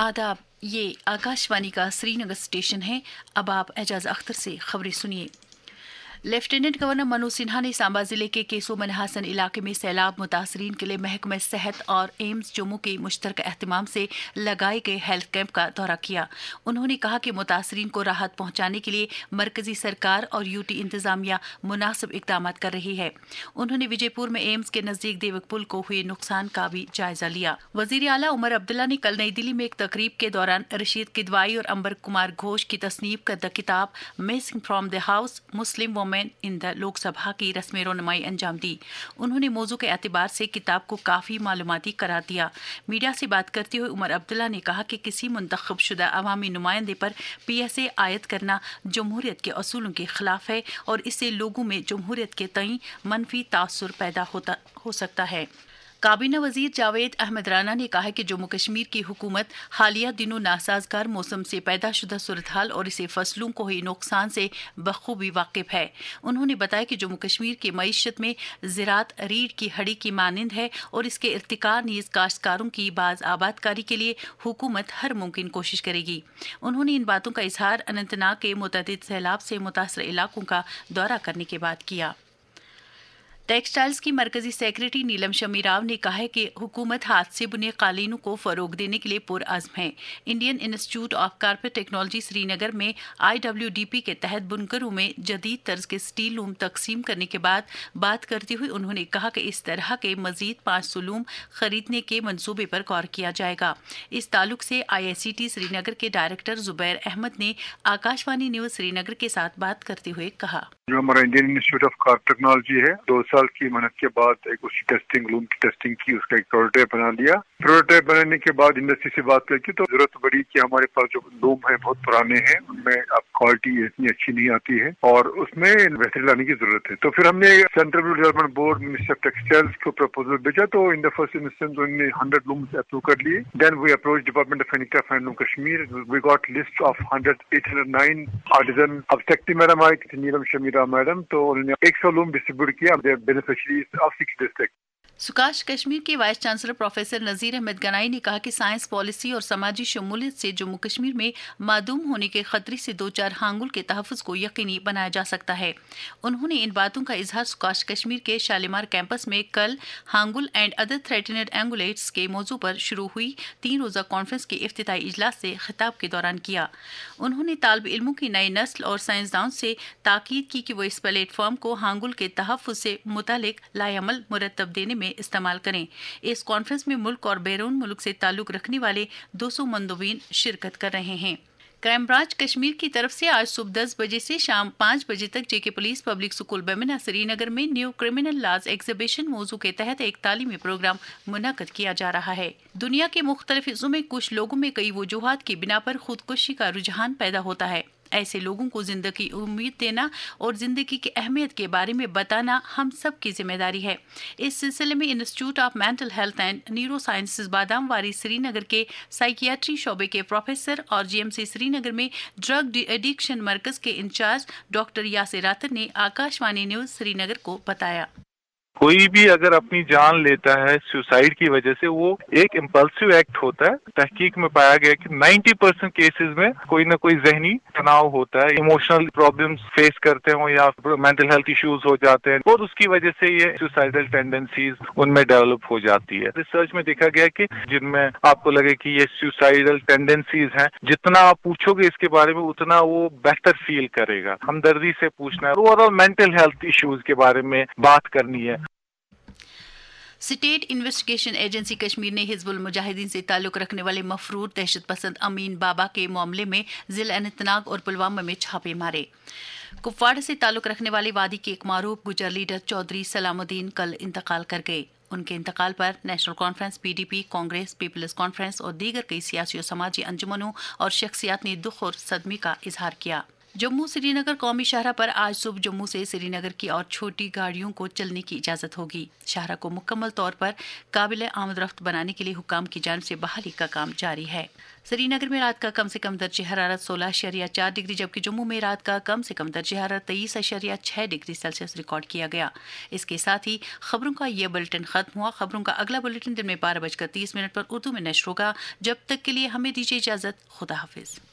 आदाब, ये आकाशवाणी का श्रीनगर स्टेशन है। अब आप एजाज अख्तर से खबरें सुनिए। लेफ्टिनेंट गवर्नर मनोज सिन्हा ने सांबा जिले के केसो मनहासन इलाके में सैलाब मुतासरीन के लिए महकमा सेहत और एम्स जम्मू के मुश्तरका एहतमाम से लगाए गए हेल्थ कैंप का दौरा किया। उन्होंने कहा कि मुतासरीन को राहत पहुंचाने के लिए मरकजी सरकार और यूटी इंतजामिया मुनासिब इकदाम कर रही है। उन्होंने विजयपुर में एम्स के नजदीक देवक पुल को हुए नुकसान का भी जायजा लिया। वजीर आला उमर अब्दुल्ला ने कल नई दिल्ली में एक तकरीब के दौरान रशीद किदवाई और अंबर कुमार घोष की तसनीफ करदा किताब missing from the house Muslim women in the Lok Sabha की रस्म रोनुमाई अंजाम दी। उन्होंने मौजू के एतबार से किताब को काफी मालूमाती करार दिया। मीडिया से बात करते हुए उमर अब्दुल्ला ने कहा कि किसी मुंतखब शुदा अवामी नुमाइंदे पर PSA आयद करना जमहूरियत के असूलों के खिलाफ है और इससे लोगों में जमहूरियत के तई मनफी तासुर पैदा हो सकता है। काबीना वजीर जावेद अहमद राना ने कहा कि जम्मू कश्मीर की हुकूमत हालिया दिनों नासाजगार मौसम से पैदा शुदा सूरत हाल और इसे फसलों को हुए नुकसान से बखूबी वाकिफ है। उन्होंने बताया कि जम्मू कश्मीर की मईशत में ज़राअत रीढ़ की हड्डी की मानंद है और इसके इर्तिका नीज काश्तकारों की बाज आबादकारी के लिए हुकूमत हर मुमकिन कोशिश करेगी। उन्होंने इन बातों का इजहार अनंतनाग के मुतअद्दिद सैलाब से मुतासर इलाकों का दौरा करने के बाद किया। टेक्सटाइल्स की मरकजी सेक्रेटरी नीलम शमी राव ने कहा है कि हुकूमत हाथ से बुने कालीनों को फरोग देने के लिए पुरअज़्म है। Indian Institute of Carpet Technology Srinagar में IWDP के तहत बुनकरों में जदीद तर्ज के स्टील लूम तकसीम करने के बाद बात करते हुए उन्होंने कहा कि इस तरह के मजीद 500 लूम खरीदने के मंसूबे पर गौर किया जाएगा। इस ताल्लुक से IICT श्रीनगर के डायरेक्टर जुबैर अहमद ने आकाशवाणी न्यूज श्रीनगर के साथ बात करते हुए कहा, जो हमारा Indian Institute of car technology है 2 साल की मेहनत के बाद एक उसकी टेस्टिंग लूम की टेस्टिंग की, उसका एक प्रोटोटाइप बना लिया। प्रोटोटाइप बनाने के बाद इंडस्ट्री से बात करके तो जरूरत पड़ी कि हमारे पास जो लूम है बहुत पुराने हैं, उनमें अब क्वालिटी इतनी अच्छी नहीं आती है और उसमें बेहतरी लाने की जरूरत है। तो फिर हमने central development board minister of textiles को प्रपोजल भेजा। तो इन द फर्स्ट इंस्टेंस उन्होंने 100 लूम्स अप्रूव कर लिए। Then we approach department of handicraft and loom Kashmir. We got list of 809 artisan. अब सेक्रेटरी मैडम आई थी नीलम शमीरा मैडम, तो उन्होंने 100 लूम डिस्ट्रीब्यूट किया बेनिफिशरीज ऑफ 6 डिस्ट्रिक्ट। सुकाश कश्मीर के vice chancellor professor Nazir Ahmad Ganai ने कहा कि साइंस पॉलिसी और समाजी शमूलियत से जम्मू कश्मीर में मादूम होने के खतरे से 2-4 हांगुल के तहफ़्फ़ुज़ को यकीनी बनाया जा सकता है। उन्होंने इन बातों का इजहार सुकाश कश्मीर के शालीमार कैंपस में कल हांगुल एंड अदर थ्रेटनेड एंगुलेट्स के मौजू पर शुरू हुई 3 रोज़ा कॉन्फ्रेंस के इफ्तिताई इजलास से खिताब के दौरान किया। उन्होंने तालिब इल्मों की नई नस्ल और साइंसदानों से ताकीद की कि वो इस प्लेटफॉर्म को हांगुल के तहफ़्फ़ुज़ से मुतालिक लाएअमल मुरतब देने में इस्तेमाल करें। इस कॉन्फ्रेंस में मुल्क और बैरून मुल्क से ताल्लुक रखने वाले 200 मंदोबीन शिरकत कर रहे हैं। क्राइम ब्रांच कश्मीर की तरफ से आज सुबह 10 बजे से शाम 5 बजे तक JK police public school Bemina Srinagar में न्यू क्रिमिनल लॉज एग्जीबिशन मौजू के तहत एक तालीमी प्रोग्राम मुनक्कद किया जा रहा है। दुनिया के मुख्तलिफ हिस्सों में कुछ लोगों में कई वजूहात की बिना पर खुदकुशी का रुझान पैदा होता है। ऐसे लोगों को जिंदगी उम्मीद देना और जिंदगी की अहमियत के बारे में बताना हम सब की जिम्मेदारी है। इस सिलसिले में institute of mental health and neurosciences Badamwari Srinagar के साइकियाट्री शोबे के प्रोफेसर और GMC श्रीनगर में ड्रग एडिक्शन मरकज के इंचार्ज डॉक्टर यासिर रातर ने आकाशवाणी न्यूज श्रीनगर को बताया, कोई भी अगर अपनी जान लेता है सुसाइड की वजह से, वो एक इम्पल्सिव एक्ट होता है। तहकीक में पाया गया कि 90% केसेस में कोई ना कोई जहनी तनाव होता है, इमोशनल प्रॉब्लम्स फेस करते हो या मेंटल हेल्थ इश्यूज हो जाते हैं और उसकी वजह से ये सुसाइडल टेंडेंसीज उनमें डेवलप हो जाती है। रिसर्च में देखा गया कि जिनमें आपको लगे कि ये सुसाइडल टेंडेंसीज हैं, जितना आप पूछोगे इसके बारे में उतना वो बेहतर फील करेगा। हमदर्दी से पूछना है, ओवरऑल मेंटल हेल्थ इश्यूज के बारे में बात करनी है। स्टेट इन्वेस्टिगेशन एजेंसी कश्मीर ने हिजबुल मुजाहिदीन से ताल्लुक रखने वाले मफरूर दहशत पसंद अमीन बाबा के मामले में जिला अनंतनाग और पुलवामा में छापे मारे। कुपवाड़ा से ताल्लुक रखने वाले वादी के एक मारूफ गुजर लीडर चौधरी सलामुद्दीन कल इंतकाल कर गए। उनके इंतकाल पर national conference, PDP, Congress, people's conference और दीगर कई सियासी और समाजी अंजुमनों और शख्सियात ने दुख और सदमे का इजहार किया। جموں سری نگر قومی شاہراہ پر آج صبح جموں سے سری نگر کی اور چھوٹی گاڑیوں کو چلنے کی اجازت ہوگی۔ شاہراہ کو مکمل طور پر قابل آمد رفت بنانے کے لیے حکام کی جانب سے بحالی کا کام جاری ہے۔ سری نگر میں رات کا کم سے کم درجہ حرارت 16.4 ڈگری جبکہ جموں میں رات کا کم سے کم درجہ حرارت 23.6 ڈگری سیلسیس ریکارڈ کیا گیا۔ اس کے ساتھ ہی خبروں کا یہ بلٹن ختم ہوا۔ خبروں کا اگلا بلٹن دن میں 12:30 پر اردو میں نشر ہوگا۔ جب تک کے لیے ہمیں دیجیے اجازت۔ خدا حافظ۔